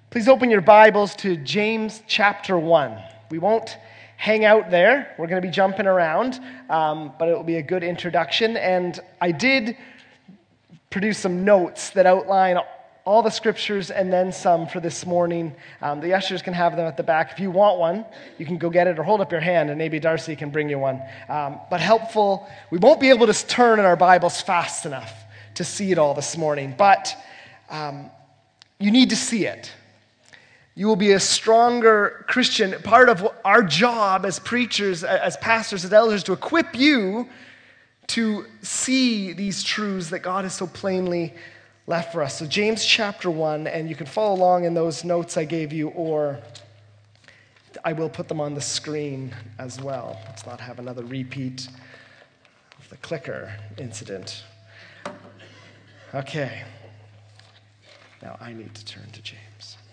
Please open your Bibles to James chapter 1. We won't hang out there. We're going to be jumping around, but it will be a good introduction. And I did produce some notes that outline all the scriptures and then some for this morning. The ushers can have them at the back. If you want one, you can go get it or hold up your hand, and maybe Darcy can bring you one. But helpful. We won't be able to turn in our Bibles fast enough to see it all this morning, but you need to see it. You will be a stronger Christian. Part of our job as preachers, as pastors, as elders, to equip you to see these truths that God has so plainly left for us. So James chapter 1, and you can follow along in those notes I gave you, or I will put them on the screen as well. Let's not have another repeat of the clicker incident. Okay. Now I need to turn to James.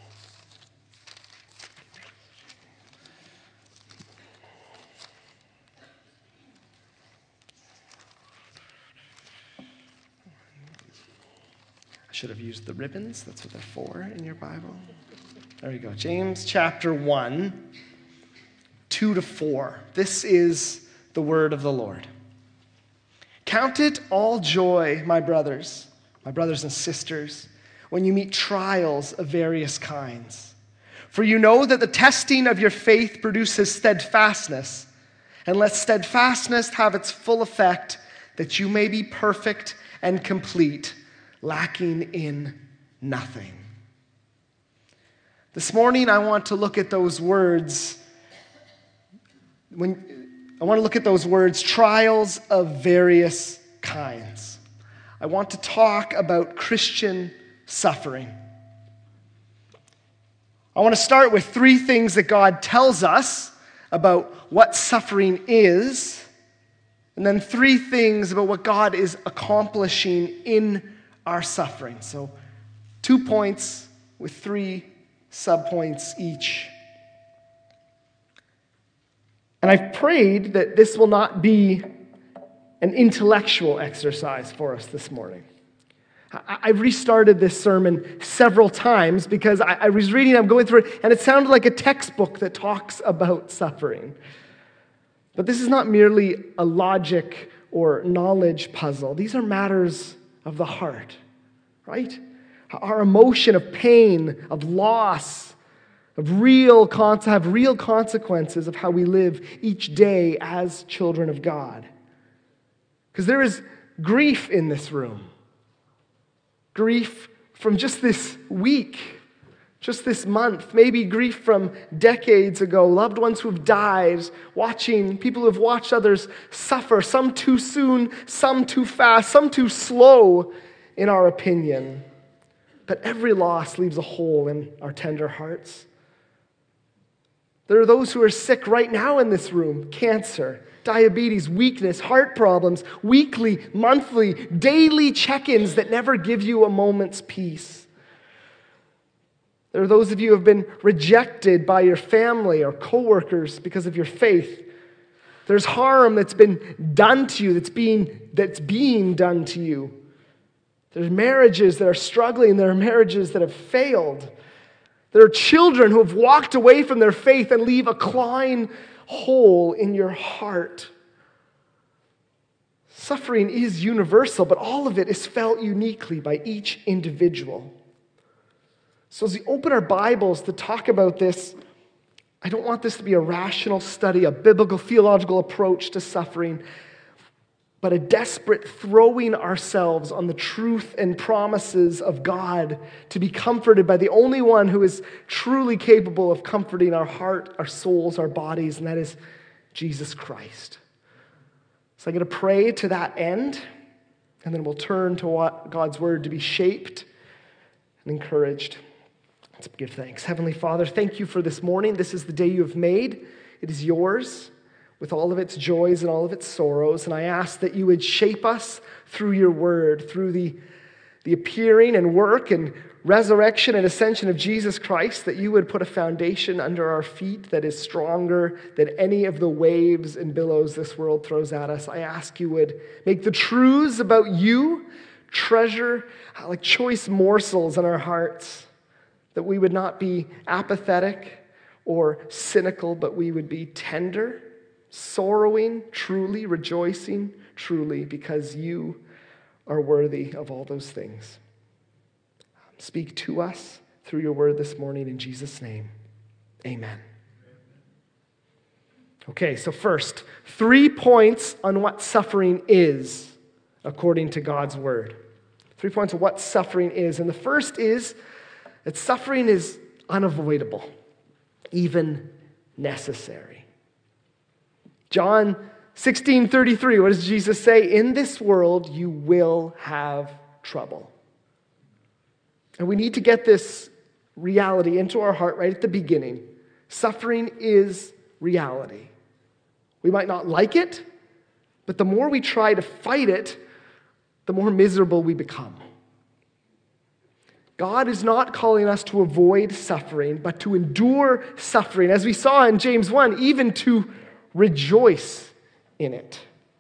Should have used the ribbons. That's what they're for in your Bible. There you go. James chapter 1, 2-4. This is the word of the Lord. Count it all joy, my brothers and sisters, when you meet trials of various kinds. For you know that the testing of your faith produces steadfastness, and let steadfastness have its full effect, that you may be perfect and complete, lacking in nothing. This morning, I want to look at those words. Trials of various kinds. I want to talk about Christian suffering. I want to start with three things that God tells us about what suffering is, and then three things about what God is accomplishing in our suffering. So 2 points with 3 subpoints each. And I've prayed that this will not be an intellectual exercise for us this morning. I've restarted this sermon several times because I was reading, I'm going through it, and it sounded like a textbook that talks about suffering. But this is not merely a logic or knowledge puzzle. These are matters of the heart, right? Our emotion of pain, of loss, have real consequences of how we live each day as children of God. Because there is grief in this room. Grief from just this week, just this month, maybe grief from decades ago, loved ones who have died, watching people who have watched others suffer, some too soon, some too fast, some too slow in our opinion. But every loss leaves a hole in our tender hearts. There are those who are sick right now in this room, cancer, diabetes, weakness, heart problems, weekly, monthly, daily check-ins that never give you a moment's peace. There are those of you who have been rejected by your family or coworkers because of your faith. There's harm that's been done to you, that's being done to you. There's marriages that are struggling. There are marriages that have failed. There are children who have walked away from their faith and leave a clawing hole in your heart. Suffering is universal, but all of it is felt uniquely by each individual. So as we open our Bibles to talk about this, I don't want this to be a rational study, a biblical theological approach to suffering, but a desperate throwing ourselves on the truth and promises of God to be comforted by the only one who is truly capable of comforting our heart, our souls, our bodies, and that is Jesus Christ. So I'm going to pray to that end, and then we'll turn to God's word to be shaped and encouraged. Let's give thanks. Heavenly Father, thank you for this morning. This is the day you have made. It is yours with all of its joys and all of its sorrows. And I ask that you would shape us through your word, through the appearing and work and resurrection and ascension of Jesus Christ, that you would put a foundation under our feet that is stronger than any of the waves and billows this world throws at us. I ask you would make the truths about you treasure like choice morsels in our hearts, that we would not be apathetic or cynical, but we would be tender, sorrowing truly, rejoicing truly, because you are worthy of all those things. Speak to us through your word this morning in Jesus' name. Amen. Okay, so first, 3 points on what suffering is according to God's word. 3 points of what suffering is. And the first is that suffering is unavoidable, even necessary. John 16:33, what does Jesus say? In this world you will have trouble. And we need to get this reality into our heart right at the beginning. Suffering is reality. We might not like it, but the more we try to fight it, the more miserable we become. God is not calling us to avoid suffering, but to endure suffering, as we saw in James 1, even to rejoice in it.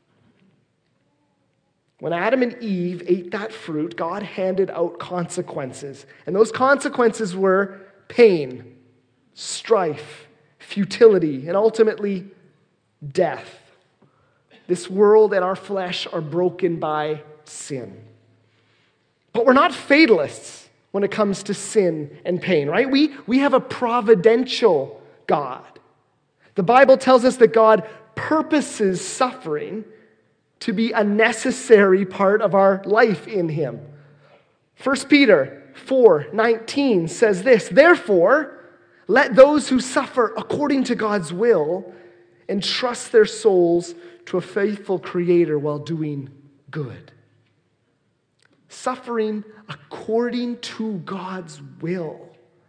When Adam and Eve ate that fruit, God handed out consequences. And those consequences were pain, strife, futility, and ultimately death. This world and our flesh are broken by sin. But we're not fatalists when it comes to sin and pain, right? We have a providential God. The Bible tells us that God purposes suffering to be a necessary part of our life in Him. 1 Peter 4:19 says this, therefore, let those who suffer according to God's will entrust their souls to a faithful Creator while doing good. Suffering according to God's will.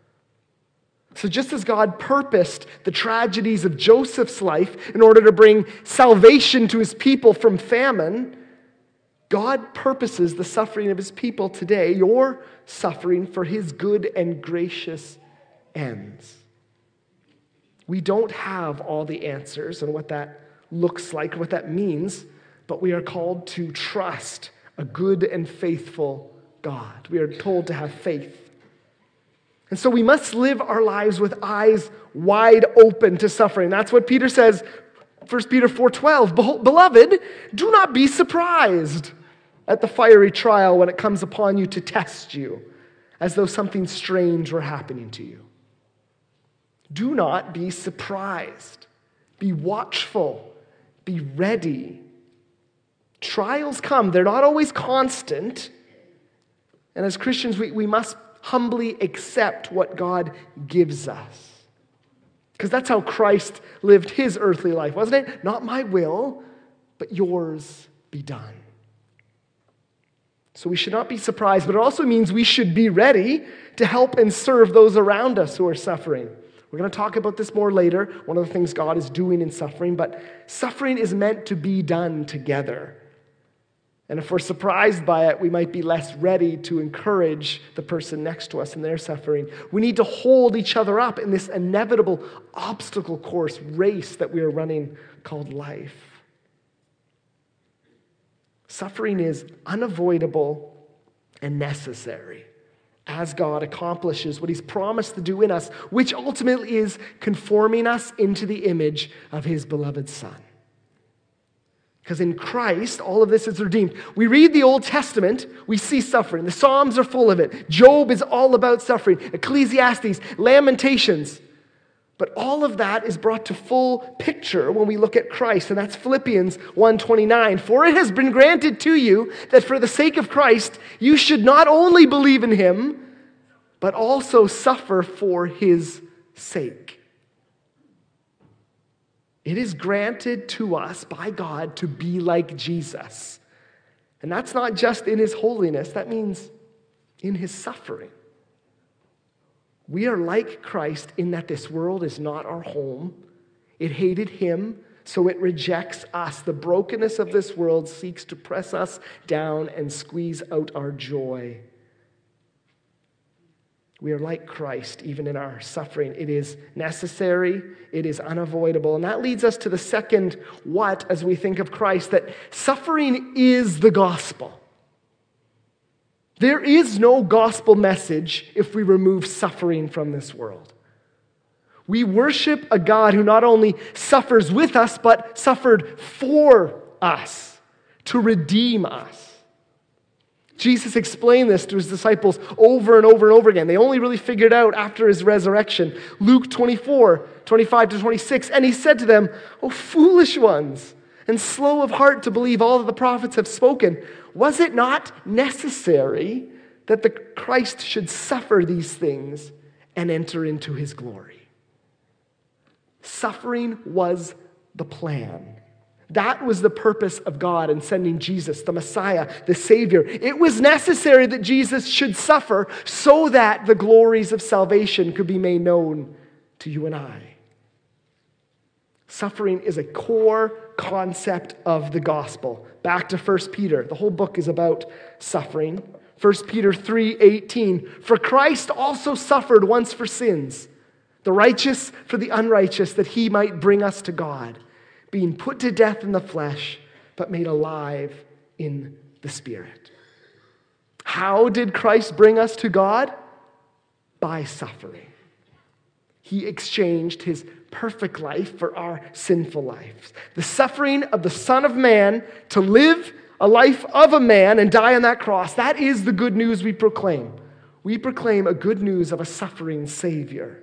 So just as God purposed the tragedies of Joseph's life in order to bring salvation to his people from famine, God purposes the suffering of his people today, your suffering, for his good and gracious ends. We don't have all the answers and what that looks like, what that means, but we are called to trust a good and faithful God. We are told to have faith. And so we must live our lives with eyes wide open to suffering. That's what Peter says, 1 Peter 4:12. Beloved, do not be surprised at the fiery trial when it comes upon you to test you, as though something strange were happening to you. Do not be surprised. Be watchful. Be ready. Trials come. They're not always constant. And as Christians, we must humbly accept what God gives us. Because that's how Christ lived his earthly life, wasn't it? Not my will, but yours be done. So we should not be surprised, but it also means we should be ready to help and serve those around us who are suffering. We're going to talk about this more later, one of the things God is doing in suffering, but suffering is meant to be done together. And if we're surprised by it, we might be less ready to encourage the person next to us in their suffering. We need to hold each other up in this inevitable obstacle course race that we are running called life. Suffering is unavoidable and necessary as God accomplishes what he's promised to do in us, which ultimately is conforming us into the image of his beloved Son. Because in Christ, all of this is redeemed. We read the Old Testament, we see suffering. The Psalms are full of it. Job is all about suffering. Ecclesiastes, Lamentations. But all of that is brought to full picture when we look at Christ, and that's Philippians 1:29. For it has been granted to you that for the sake of Christ, you should not only believe in him, but also suffer for his sake. It is granted to us by God to be like Jesus. And that's not just in his holiness, that means in his suffering. We are like Christ in that this world is not our home. It hated him, so it rejects us. The brokenness of this world seeks to press us down and squeeze out our joy. We are like Christ even in our suffering. It is necessary, it is unavoidable. And that leads us to the second what as we think of Christ, that suffering is the gospel. There is no gospel message if we remove suffering from this world. We worship a God who not only suffers with us, but suffered for us to redeem us. Jesus explained this to his disciples over and over and over again. They only really figured out after his resurrection. Luke 24, 25 to 26. And he said to them, "O foolish ones, and slow of heart to believe all that the prophets have spoken. Was it not necessary that the Christ should suffer these things and enter into his glory?" Suffering was the plan. That was the purpose of God in sending Jesus, the Messiah, the Savior. It was necessary that Jesus should suffer so that the glories of salvation could be made known to you and I. Suffering is a core concept of the gospel. Back to 1 Peter. The whole book is about suffering. 1 Peter 3:18. For Christ also suffered once for sins, the righteous for the unrighteous, that he might bring us to God, being put to death in the flesh, but made alive in the Spirit. How did Christ bring us to God? By suffering. He exchanged his perfect life for our sinful lives. The suffering of the Son of Man to live a life of a man and die on that cross, that is the good news we proclaim. We proclaim a good news of a suffering Savior.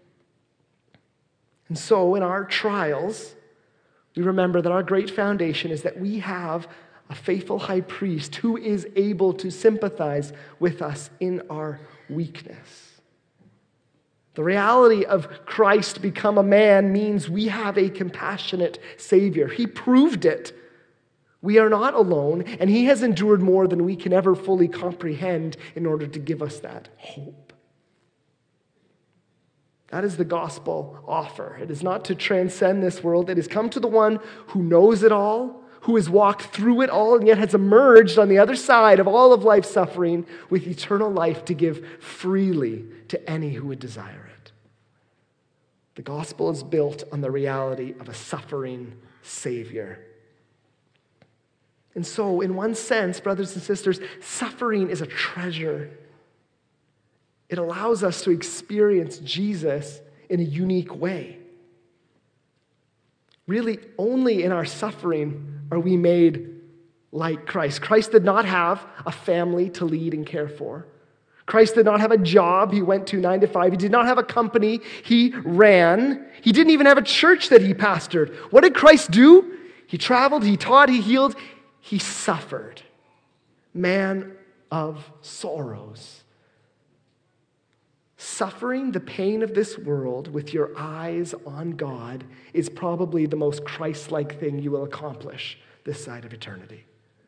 And so in our trials, we remember that our great foundation is that we have a faithful high priest who is able to sympathize with us in our weakness. The reality of Christ become a man means we have a compassionate Savior. He proved it. We are not alone, and he has endured more than we can ever fully comprehend in order to give us that hope. That is the gospel offer. It is not to transcend this world. It has come to the one who knows it all, who has walked through it all, and yet has emerged on the other side of all of life's suffering with eternal life to give freely to any who would desire it. The gospel is built on the reality of a suffering Savior. And so, in one sense, brothers and sisters, suffering is a treasure. It allows us to experience Jesus in a unique way. Really, only in our suffering are we made like Christ. Christ did not have a family to lead and care for. Christ did not have a job he went to 9 to 5. He did not have a company he ran. He didn't even have a church that he pastored. What did Christ do? He traveled, he taught, he healed, he suffered. Man of sorrows. Suffering the pain of this world with your eyes on God is probably the most Christ-like thing you will accomplish this side of eternity.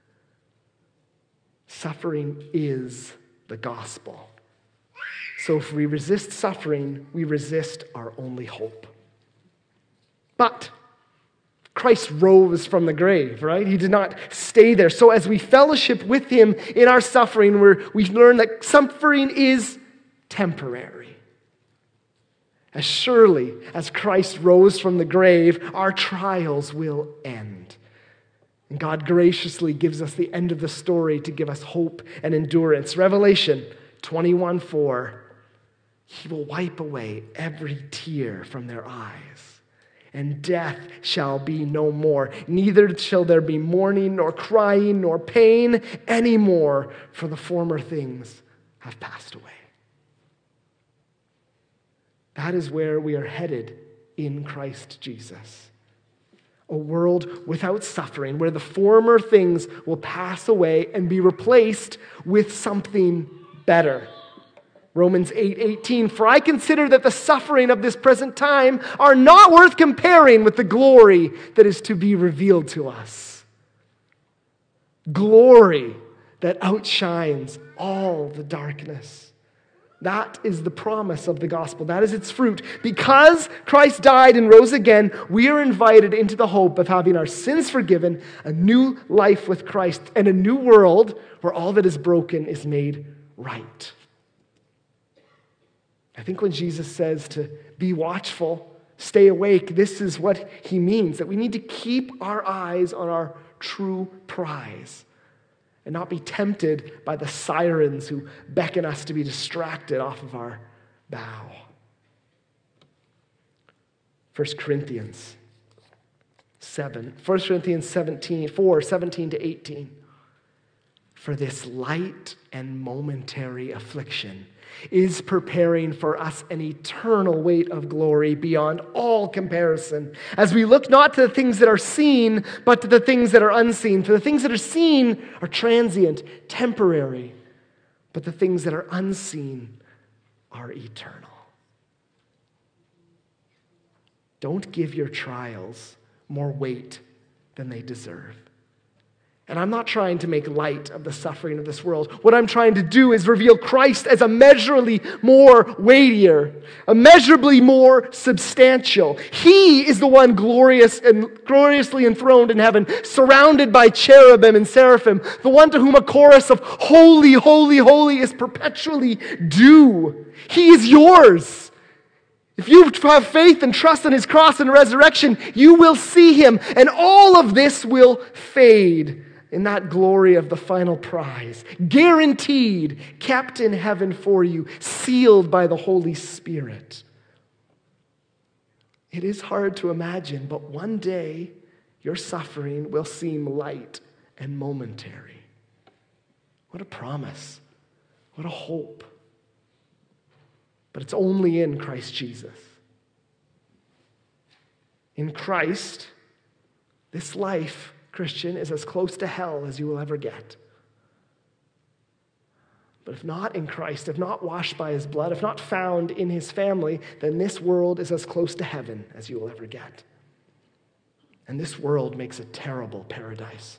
Suffering is the gospel. So if we resist suffering, we resist our only hope. But Christ rose from the grave, right? He did not stay there. So as we fellowship with him in our suffering, we learn that suffering is temporary. As surely as Christ rose from the grave, our trials will end. And God graciously gives us the end of the story to give us hope and endurance. Revelation 21:4, he will wipe away every tear from their eyes, and death shall be no more. Neither shall there be mourning, nor crying, nor pain anymore, for the former things have passed away. That is where we are headed in Christ Jesus. A world without suffering, where the former things will pass away and be replaced with something better. Romans 8:18, for I consider that the suffering of this present time are not worth comparing with the glory that is to be revealed to us. Glory that outshines all the darkness. That is the promise of the gospel. That is its fruit. Because Christ died and rose again, we are invited into the hope of having our sins forgiven, a new life with Christ, and a new world where all that is broken is made right. I think when Jesus says to be watchful, stay awake, this is what he means, that we need to keep our eyes on our true prize. and not be tempted by the sirens who beckon us to be distracted off of our bow. 1 Corinthians 17, 17 to 18. For this light and momentary affliction is preparing for us an eternal weight of glory beyond all comparison, as we look not to the things that are seen, but to the things that are unseen. For the things that are seen are transient, temporary, but the things that are unseen are eternal. Don't give your trials more weight than they deserve. And I'm not trying to make light of the suffering of this world. What I'm trying to do is reveal Christ as immeasurably more weightier, immeasurably more substantial. He is the one gloriously enthroned in heaven, surrounded by cherubim and seraphim, the one to whom a chorus of holy, holy, holy is perpetually due. He is yours. If you have faith and trust in his cross and resurrection, you will see him, and all of this will fade in that glory of the final prize, guaranteed, kept in heaven for you, sealed by the Holy Spirit. It is hard to imagine, but one day your suffering will seem light and momentary. What a promise. What a hope. But it's only in Christ Jesus. In Christ, this life, Christian, is as close to hell as you will ever get. But if not in Christ, if not washed by his blood, if not found in his family, then this world is as close to heaven as you will ever get. And this world makes a terrible paradise.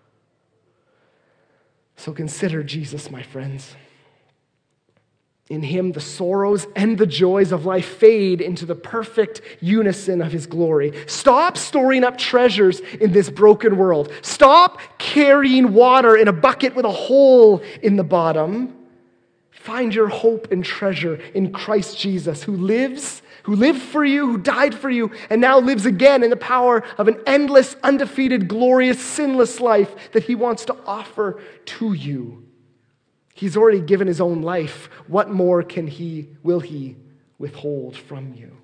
So consider Jesus, my friends. In him, the sorrows and the joys of life fade into the perfect unison of his glory. Stop storing up treasures in this broken world. Stop carrying water in a bucket with a hole in the bottom. Find your hope and treasure in Christ Jesus, who lived for you, who died for you, and now lives again in the power of an endless, undefeated, glorious, sinless life that he wants to offer to you. He's already given his own life. What more will he withhold from you?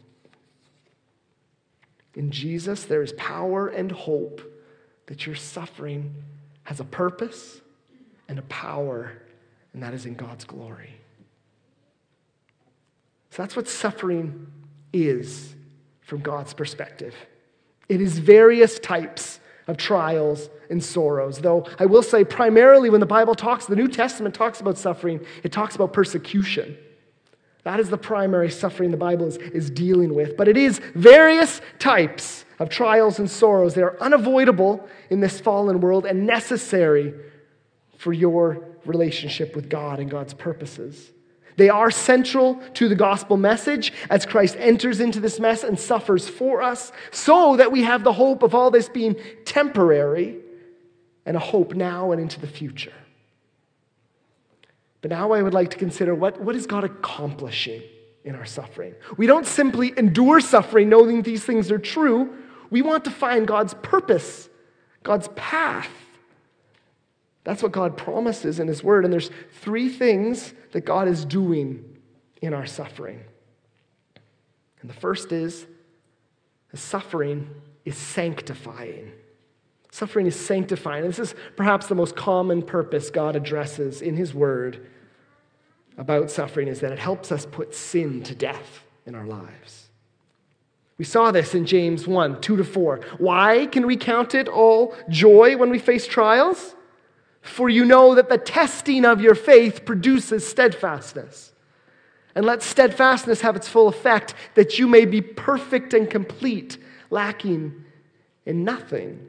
In Jesus, there is power and hope that your suffering has a purpose and a power, and that is in God's glory. So that's what suffering is from God's perspective. It is various types of trials and sorrows. Though I will say primarily when the New Testament talks about suffering, it talks about persecution. That is the primary suffering the Bible is dealing with. But it is various types of trials and sorrows. They are unavoidable in this fallen world and necessary for your relationship with God and God's purposes. They are central to the gospel message as Christ enters into this mess and suffers for us, so that we have the hope of all this being temporary and a hope now and into the future. But now I would like to consider what is God accomplishing in our suffering. We don't simply endure suffering knowing these things are true. We want to find God's purpose, God's path. That's what God promises in his word. And there's three things that God is doing in our suffering. And the first is the suffering is sanctifying. Suffering is sanctifying. And this is perhaps the most common purpose God addresses in his word about suffering, is that it helps us put sin to death in our lives. We saw this in James 1, 2-4. Why can we count it all joy when we face trials? For you know that the testing of your faith produces steadfastness. And let steadfastness have its full effect, that you may be perfect and complete, lacking in nothing.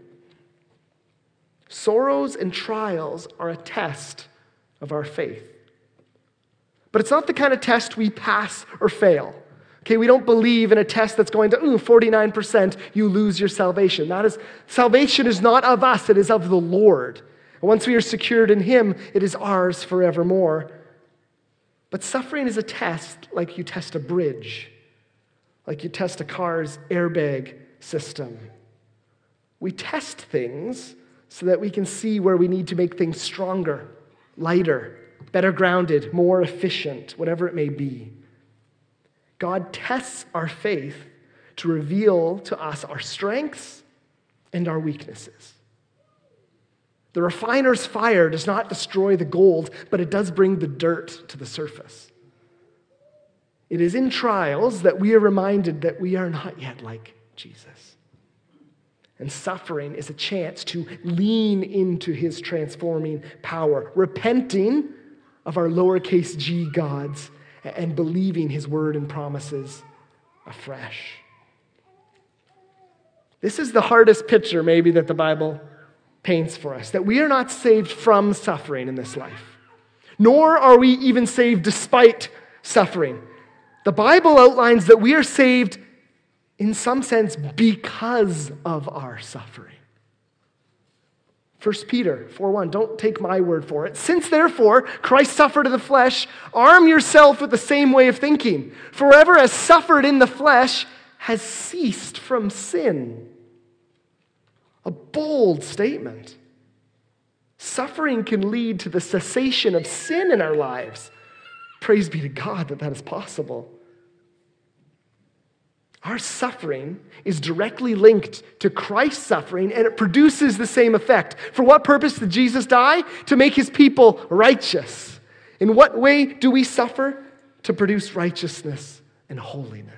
Sorrows and trials are a test of our faith. But it's not the kind of test we pass or fail. Okay, we don't believe in a test that's going to, 49%, you lose your salvation. Salvation is not of us, it is of the Lord. Once we are secured in him, it is ours forevermore. But suffering is a test like you test a bridge, like you test a car's airbag system. We test things so that we can see where we need to make things stronger, lighter, better grounded, more efficient, whatever it may be. God tests our faith to reveal to us our strengths and our weaknesses. The refiner's fire does not destroy the gold, but it does bring the dirt to the surface. It is in trials that we are reminded that we are not yet like Jesus. And suffering is a chance to lean into his transforming power, repenting of our lowercase g gods and believing his word and promises afresh. This is the hardest picture maybe that the Bible paints for us, that we are not saved from suffering in this life, nor are we even saved despite suffering. The Bible outlines that we are saved in some sense because of our suffering. 1 Peter 4:1, don't take my word for it. Since therefore Christ suffered in the flesh, arm yourself with the same way of thinking. For whoever has suffered in the flesh has ceased from sin. A bold statement. Suffering can lead to the cessation of sin in our lives. Praise be to God that that is possible. Our suffering is directly linked to Christ's suffering, and it produces the same effect. For what purpose did Jesus die? To make his people righteous. In what way do we suffer? To produce righteousness and holiness.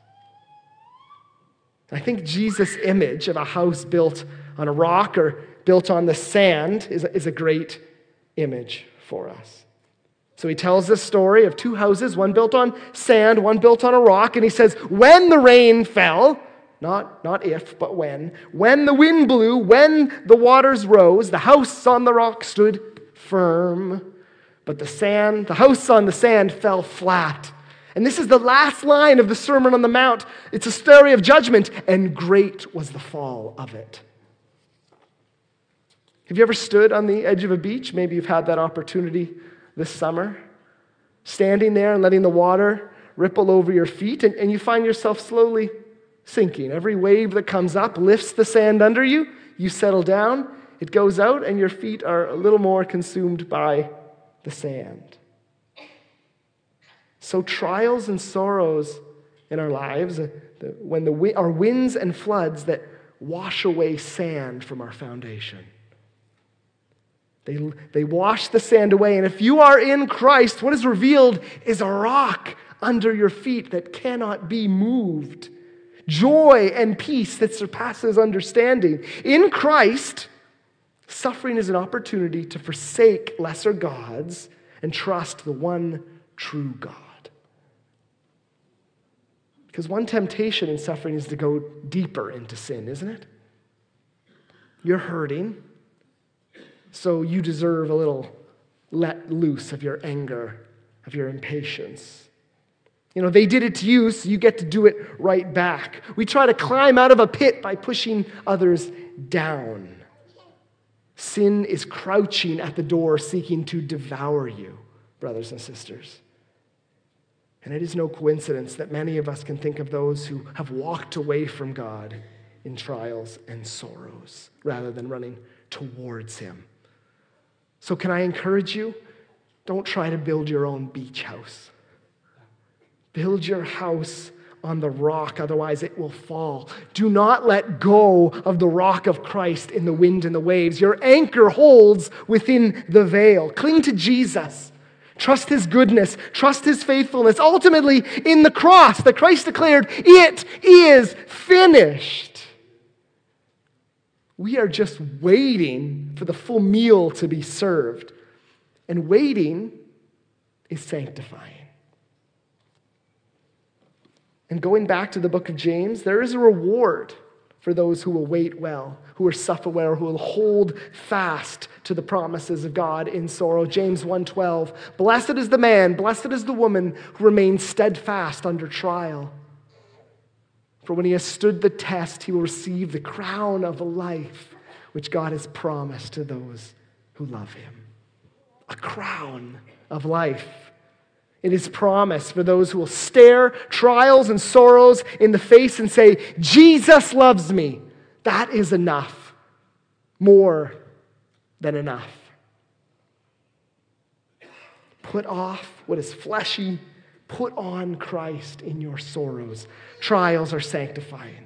I think Jesus' image of a house built on a rock or built on the sand is a great image for us. So he tells this story of two houses, one built on sand, one built on a rock, and he says, when the rain fell, not if, but when the wind blew, when the waters rose, the house on the rock stood firm, but the house on the sand fell flat. And this is the last line of the Sermon on the Mount. It's a story of judgment, and great was the fall of it. Have you ever stood on the edge of a beach? Maybe you've had that opportunity this summer. Standing there and letting the water ripple over your feet, and you find yourself slowly sinking. Every wave that comes up lifts the sand under you. You settle down, it goes out, and your feet are a little more consumed by the sand. So trials and sorrows in our lives, when our winds and floods that wash away sand from our foundation. They wash the sand away, and if you are in Christ, what is revealed is a rock under your feet that cannot be moved. Joy and peace that surpasses understanding. In Christ, suffering is an opportunity to forsake lesser gods and trust the one true God. Because one temptation in suffering is to go deeper into sin, isn't it? You're hurting, so you deserve a little let loose of your anger, of your impatience. You know, they did it to you, so you get to do it right back. We try to climb out of a pit by pushing others down. Sin is crouching at the door, seeking to devour you, brothers and sisters. And it is no coincidence that many of us can think of those who have walked away from God in trials and sorrows rather than running towards him. So can I encourage you? Don't try to build your own beach house. Build your house on the rock, otherwise it will fall. Do not let go of the rock of Christ in the wind and the waves. Your anchor holds within the veil. Cling to Jesus. Trust his goodness. Trust his faithfulness. Ultimately, in the cross that Christ declared, it is finished. We are just waiting for the full meal to be served. And waiting is sanctifying. And going back to the book of James, there is a reward for those who will wait well, who will suffer well, who will hold fast to the promises of God in sorrow. James 1:12, blessed is the man, blessed is the woman who remains steadfast under trial. For when he has stood the test, he will receive the crown of life, which God has promised to those who love him. A crown of life. It is promised for those who will stare trials and sorrows in the face and say, Jesus loves me. That is enough. More than enough. Put off what is fleshy. Put on Christ in your sorrows. Trials are sanctifying.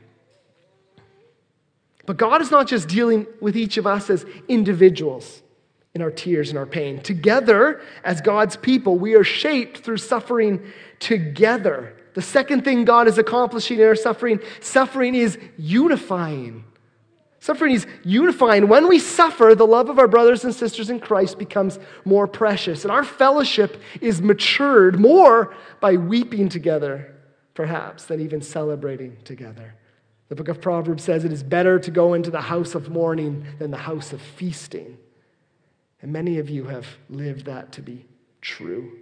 But God is not just dealing with each of us as individuals in our tears and our pain. Together, as God's people, we are shaped through suffering together. The second thing God is accomplishing in our suffering is unifying. Suffering is unifying. When we suffer, the love of our brothers and sisters in Christ becomes more precious. And our fellowship is matured more by weeping together, perhaps, than even celebrating together. The book of Proverbs says it is better to go into the house of mourning than the house of feasting. And many of you have lived that to be true.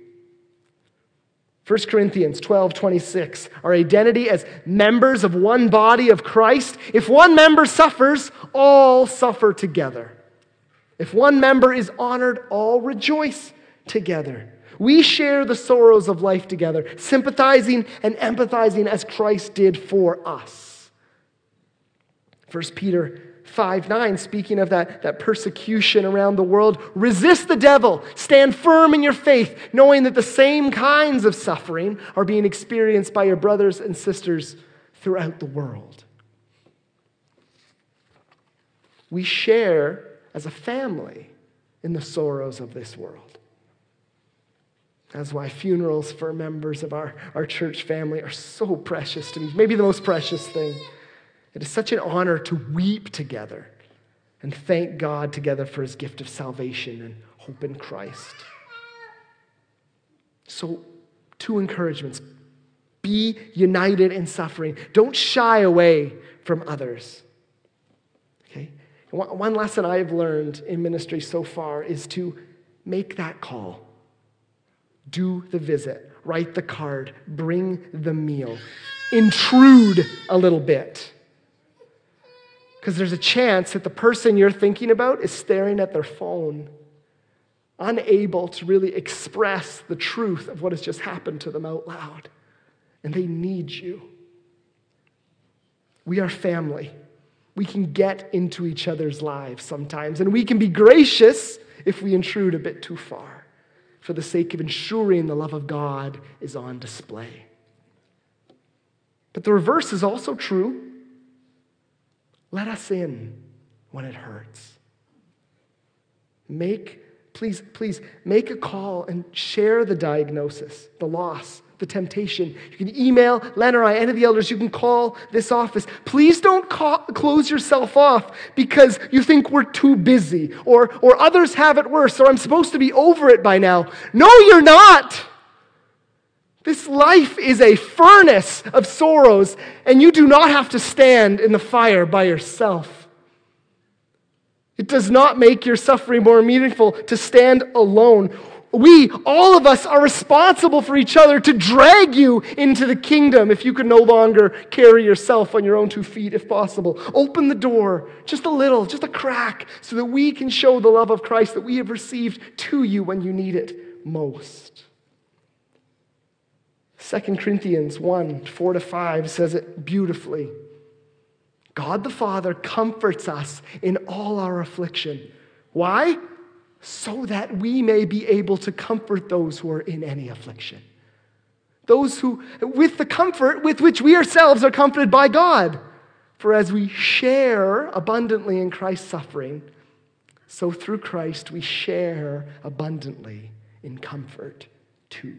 1 Corinthians 12:26, our identity as members of one body of Christ. If one member suffers, all suffer together. If one member is honored, all rejoice together. We share the sorrows of life together, sympathizing and empathizing as Christ did for us. 1 Peter 5:9, speaking of that persecution around the world, resist the devil, stand firm in your faith, knowing that the same kinds of suffering are being experienced by your brothers and sisters throughout the world. We share as a family in the sorrows of this world. That's why funerals for members of our church family are so precious to me, maybe the most precious thing. It is such an honor to weep together and thank God together for his gift of salvation and hope in Christ. So, 2 encouragements. Be united in suffering. Don't shy away from others. Okay? One lesson I've learned in ministry so far is to make that call. Do the visit. Write the card. Bring the meal. Intrude a little bit. Because there's a chance that the person you're thinking about is staring at their phone, unable to really express the truth of what has just happened to them out loud. And they need you. We are family. We can get into each other's lives sometimes, and we can be gracious if we intrude a bit too far, for the sake of ensuring the love of God is on display. But the reverse is also true. Let us in when it hurts. Please make a call and share the diagnosis, the loss, the temptation. You can email Len or I, any of the elders. You can call this office. Please don't close yourself off because you think we're too busy or others have it worse or I'm supposed to be over it by now. No, you're not. This life is a furnace of sorrows, and you do not have to stand in the fire by yourself. It does not make your suffering more meaningful to stand alone. We, all of us, are responsible for each other to drag you into the kingdom if you can no longer carry yourself on your own 2 feet, if possible. Open the door, just a little, just a crack, so that we can show the love of Christ that we have received to you when you need it most. 2 Corinthians 1:4-5 says it beautifully. God the Father comforts us in all our affliction. Why? So that we may be able to comfort those who are in any affliction. Those who, with the comfort with which we ourselves are comforted by God. For as we share abundantly in Christ's suffering, so through Christ we share abundantly in comfort too.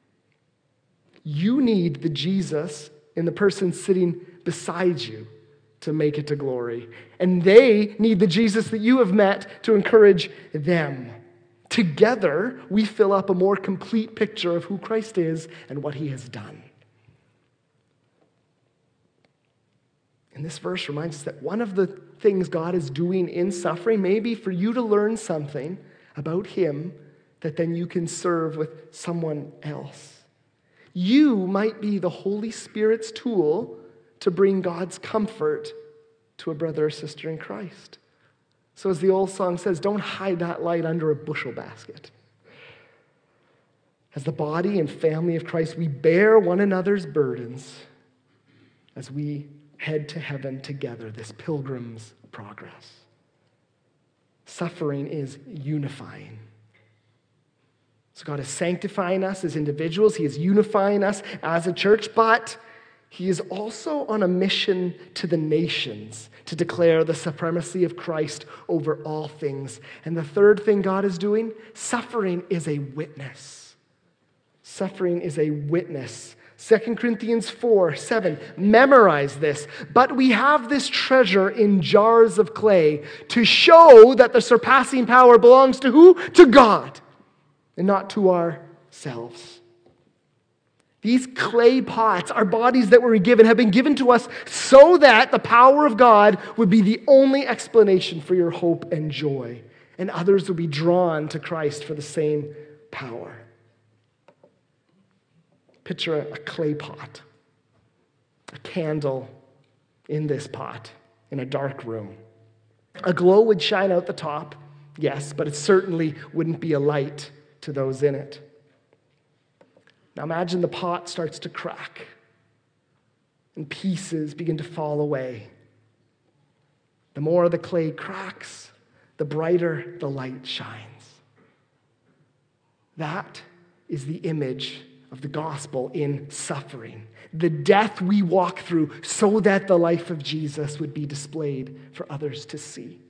You need the Jesus in the person sitting beside you to make it to glory. And they need the Jesus that you have met to encourage them. Together, we fill up a more complete picture of who Christ is and what he has done. And this verse reminds us that one of the things God is doing in suffering may be for you to learn something about him that then you can serve with someone else. You might be the Holy Spirit's tool to bring God's comfort to a brother or sister in Christ. So as the old song says, don't hide that light under a bushel basket. As the body and family of Christ, we bear one another's burdens as we head to heaven together, this pilgrim's progress. Suffering is unifying. So God is sanctifying us as individuals. He is unifying us as a church, but he is also on a mission to the nations to declare the supremacy of Christ over all things. And the third thing God is doing, suffering is a witness. Suffering is a witness. 2 Corinthians 4:7, memorize this. But we have this treasure in jars of clay to show that the surpassing power belongs to who? To God, and not to ourselves. These clay pots, our bodies that were given, have been given to us so that the power of God would be the only explanation for your hope and joy, and others would be drawn to Christ for the same power. Picture a clay pot, a candle in this pot in a dark room. A glow would shine out the top, yes, but it certainly wouldn't be a light to those in it. Now imagine the pot starts to crack and pieces begin to fall away. The more the clay cracks, the brighter the light shines. That is the image of the gospel in suffering. The death we walk through so that the life of Jesus would be displayed for others to see.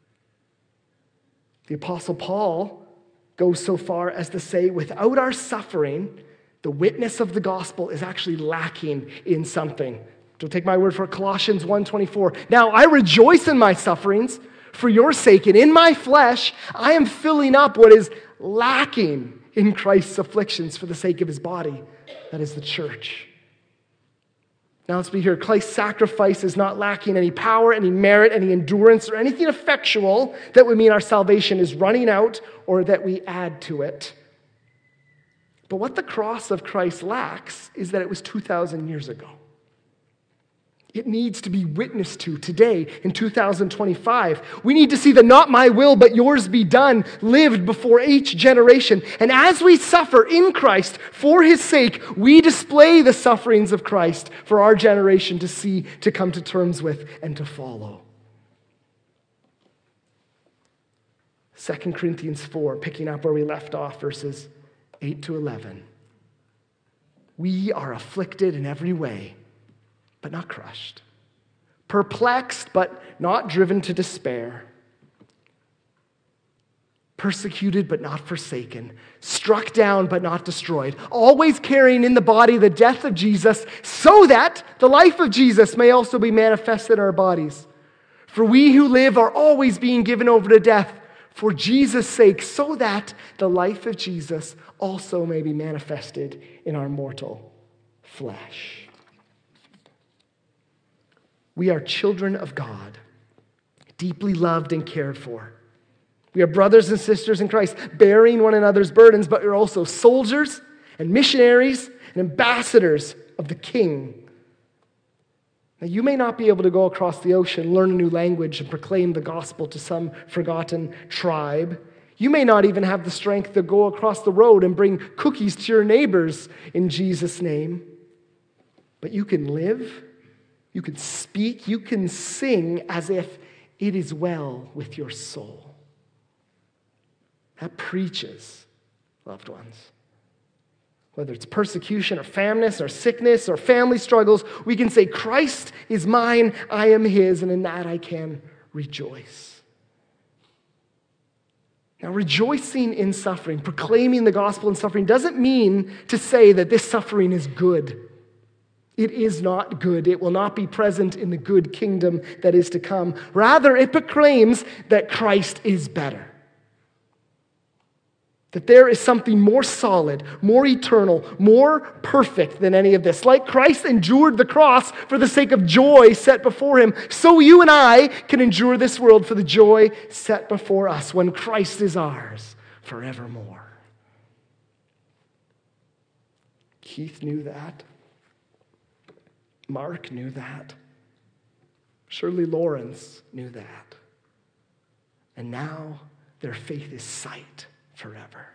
The Apostle Paul goes so far as to say, without our suffering, the witness of the gospel is actually lacking in something. Don't take my word for it. Colossians 1:24. Now I rejoice in my sufferings for your sake, and in my flesh I am filling up what is lacking in Christ's afflictions for the sake of his body, that is the church. Now let's be here. Christ's sacrifice is not lacking any power, any merit, any endurance, or anything effectual that would mean our salvation is running out or that we add to it. But what the cross of Christ lacks is that it was 2,000 years ago. It needs to be witnessed to today in 2025. We need to see the not my will but yours be done lived before each generation. And as we suffer in Christ for his sake, we display the sufferings of Christ for our generation to see, to come to terms with, and to follow. 2 Corinthians 4, picking up where we left off, verses 8 to 11. We are afflicted in every way, but not crushed. Perplexed, but not driven to despair. Persecuted, but not forsaken. Struck down, but not destroyed. Always carrying in the body the death of Jesus, so that the life of Jesus may also be manifested in our bodies. For we who live are always being given over to death for Jesus' sake, so that the life of Jesus also may be manifested in our mortal flesh. We are children of God, deeply loved and cared for. We are brothers and sisters in Christ, bearing one another's burdens, but we're also soldiers and missionaries and ambassadors of the King. Now, you may not be able to go across the ocean, learn a new language, and proclaim the gospel to some forgotten tribe. You may not even have the strength to go across the road and bring cookies to your neighbors in Jesus' name. But you can live, you can speak, you can sing as if it is well with your soul. That preaches, loved ones. Whether it's persecution or famine or sickness or family struggles, we can say, Christ is mine, I am his, and in that I can rejoice. Now, rejoicing in suffering, proclaiming the gospel in suffering, doesn't mean to say that this suffering is good. It is not good. It will not be present in the good kingdom that is to come. Rather, it proclaims that Christ is better. That there is something more solid, more eternal, more perfect than any of this. Like Christ endured the cross for the sake of joy set before him, so you and I can endure this world for the joy set before us when Christ is ours forevermore. Keith knew that. Mark knew that. Shirley Lawrence knew that. And now their faith is sight forever.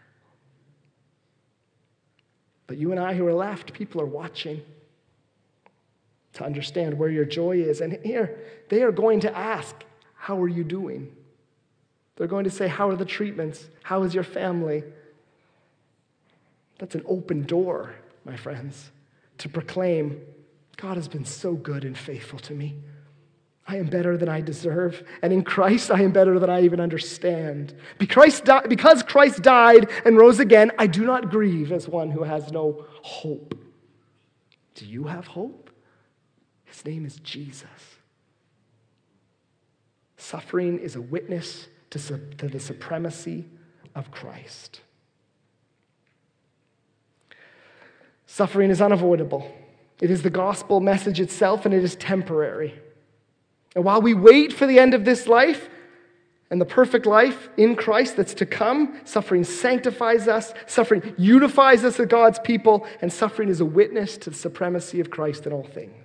But you and I who are left, people are watching to understand where your joy is. And here, they are going to ask, how are you doing? They're going to say, how are the treatments? How is your family? That's an open door, my friends, to proclaim, God has been so good and faithful to me. I am better than I deserve. And in Christ, I am better than I even understand. Because Christ died and rose again, I do not grieve as one who has no hope. Do you have hope? His name is Jesus. Suffering is a witness to the supremacy of Christ. Suffering is unavoidable. It is the gospel message itself, and it is temporary. And while we wait for the end of this life and the perfect life in Christ that's to come, suffering sanctifies us, suffering unifies us as God's people, and suffering is a witness to the supremacy of Christ in all things.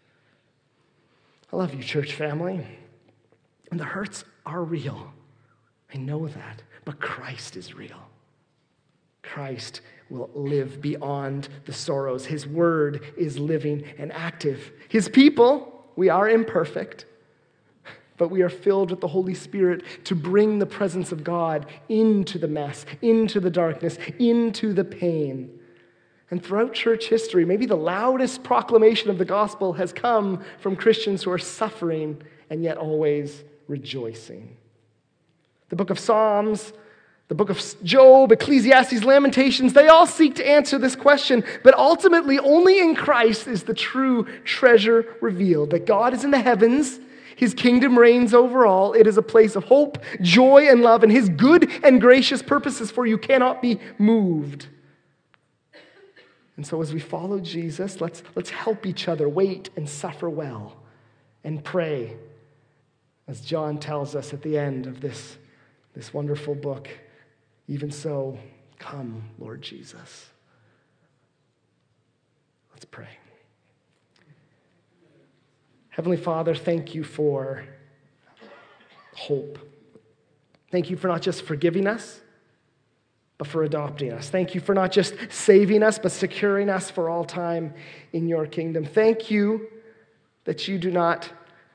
I love you, church family. And the hurts are real. I know that. But Christ is real. Christ will live beyond the sorrows. His word is living and active. His people, we are imperfect, but we are filled with the Holy Spirit to bring the presence of God into the mess, into the darkness, into the pain. And throughout church history, maybe the loudest proclamation of the gospel has come from Christians who are suffering and yet always rejoicing. The book of Psalms, the book of Job, Ecclesiastes, Lamentations, they all seek to answer this question, but ultimately only in Christ is the true treasure revealed, that God is in the heavens, his kingdom reigns over all, it is a place of hope, joy, and love, and his good and gracious purposes for you cannot be moved. And so as we follow Jesus, let's help each other wait and suffer well and pray, as John tells us at the end of this wonderful book. Even so, come, Lord Jesus. Let's pray. Heavenly Father, thank you for hope. Thank you for not just forgiving us, but for adopting us. Thank you for not just saving us, but securing us for all time in your kingdom. Thank you that you do not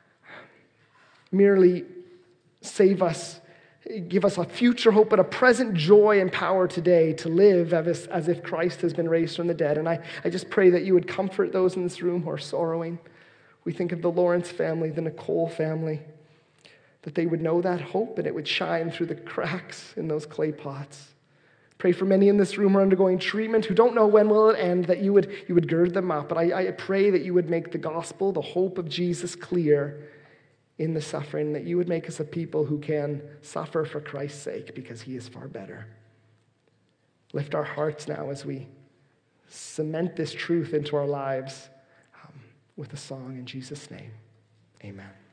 merely save us, give us a future hope, but a present joy and power today to live as if Christ has been raised from the dead. And I just pray that you would comfort those in this room who are sorrowing. We think of the Lawrence family, the Nicole family, that they would know that hope and it would shine through the cracks in those clay pots. Pray for many in this room who are undergoing treatment, who don't know when will it end, that you would gird them up. But I pray that you would make the gospel, the hope of Jesus, clear in the suffering, that you would make us a people who can suffer for Christ's sake because he is far better. Lift our hearts now as we cement this truth into our lives with a song in Jesus' name. Amen.